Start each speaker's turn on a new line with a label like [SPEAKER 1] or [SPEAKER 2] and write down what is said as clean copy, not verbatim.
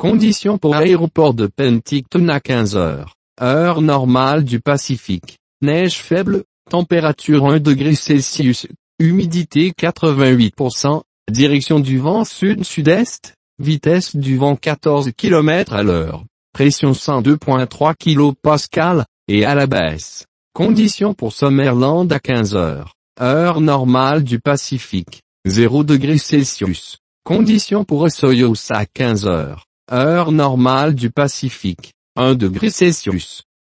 [SPEAKER 1] Conditions pour aéroport de Penticton à 15 heures. Heure normale du Pacifique. Neige faible, température 1 degré Celsius, humidité 88%, direction du vent sud-sud-est, vitesse du vent 14 km à l'heure, pression 102.3 kPa, et à la baisse. Conditions pour Summerland à 15 heures. Heure normale du Pacifique, 0 degré Celsius. Conditions pour Osoyoos à 15 heures. Heure normale du Pacifique, 1 degré Celsius.